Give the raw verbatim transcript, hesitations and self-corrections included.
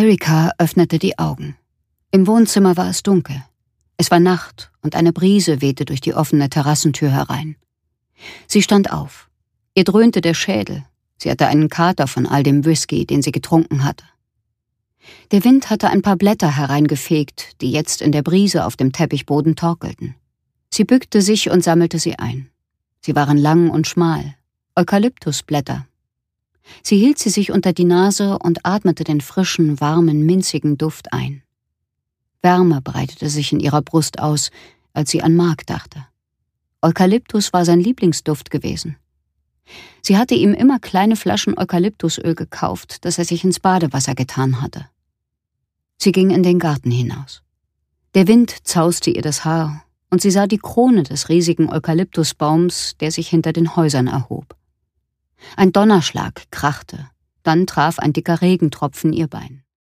Erika öffnete die Augen. Im Wohnzimmer war es dunkel. Es war Nacht und eine Brise wehte durch die offene Terrassentür herein. Sie stand auf. Ihr dröhnte der Schädel. Sie hatte einen Kater von all dem Whisky, den sie getrunken hatte. Der Wind hatte ein paar Blätter hereingefegt, die jetzt in der Brise auf dem Teppichboden torkelten. Sie bückte sich und sammelte sie ein. Sie waren lang und schmal, Eukalyptusblätter. Sie hielt sie sich unter die Nase und atmete den frischen, warmen, minzigen Duft ein. Wärme breitete sich in ihrer Brust aus, als sie an Mark dachte. Eukalyptus war sein Lieblingsduft gewesen. Sie hatte ihm immer kleine Flaschen Eukalyptusöl gekauft, das er sich ins Badewasser getan hatte. Sie ging in den Garten hinaus. Der Wind zauste ihr das Haar, und sie sah die Krone des riesigen Eukalyptusbaums, der sich hinter den Häusern erhob. Ein Donnerschlag krachte, dann traf ein dicker Regentropfen ihr Bein.